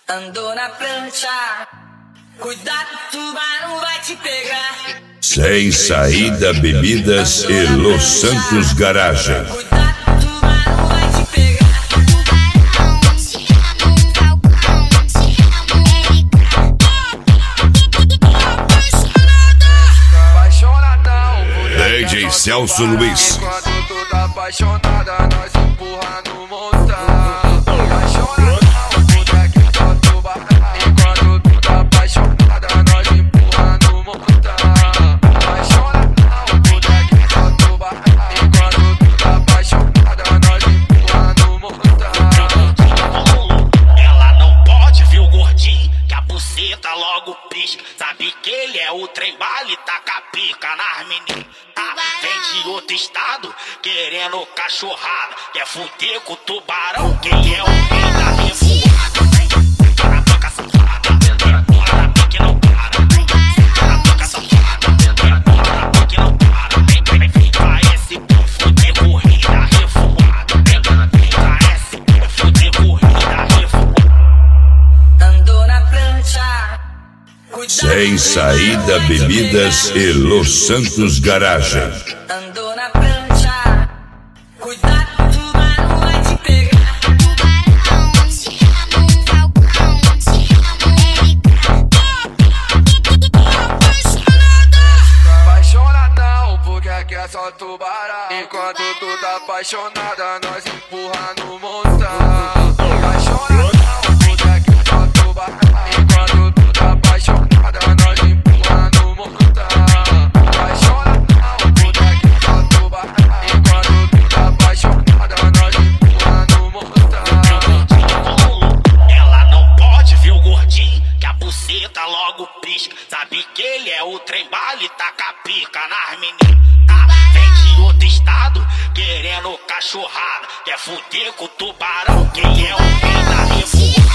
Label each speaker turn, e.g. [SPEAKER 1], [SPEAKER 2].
[SPEAKER 1] Andou na prancha, cuidado, tubarão vai te pegar.
[SPEAKER 2] Sem Saída Bebidas e Los Santos Garagem.
[SPEAKER 1] Cuidado, tubarão vai te pegar.
[SPEAKER 2] DJ Celso Luiz.
[SPEAKER 3] Enquanto tu tá apaixonada, nós empurra no montão. Apaixonadão, puta que só tubarão. Enquanto tu tá apaixonada, nós empurra no montão. Apaixonadão, puta que só tubarão. Enquanto tu tá apaixonada, nós empurra no montão.
[SPEAKER 4] Ela não pode ver o gordinho, que a buceta logo pisca. Sabe que ele é o trem bala e taca pica nas meninas. Vem de outro estado, querendo cachorrada. Quer fuder com o tubarão, quem é o rei da revoada. Tá na boca safada, bola na pique não para. Tá na boca safada, bola na pique não para. Vem cá esse povo, fuder com o rei da revoada. Vem cá esse povo, fuder com o rei da revoada.
[SPEAKER 1] Andou na prancha, cuidado,
[SPEAKER 2] Sem Saída Bebidas e Los Santos Garagem.
[SPEAKER 1] andou na prancha, cuidado, tubarão vai te pegar.
[SPEAKER 3] Apaixonadão, porque aqui é só tubarão. Enquanto tu tá apaixonada, nós empurra no montão. Apaixonadão, porque aqui é só tubarão. Enquanto tu tá apaixonada, nós empurra no montão. Apaixonadão, porque aqui é só tubarão. Enquanto tu tá apaixonada, nós empurra no montão.
[SPEAKER 4] Ela não pode ver o gordinho, que a buceta logo pisca. Sabe que ele é o trem bala e taca pica nas meninas. Vem de outro estado, querendo cachorrada. Quer fuder com o tubarão, quem é o rei da revoada.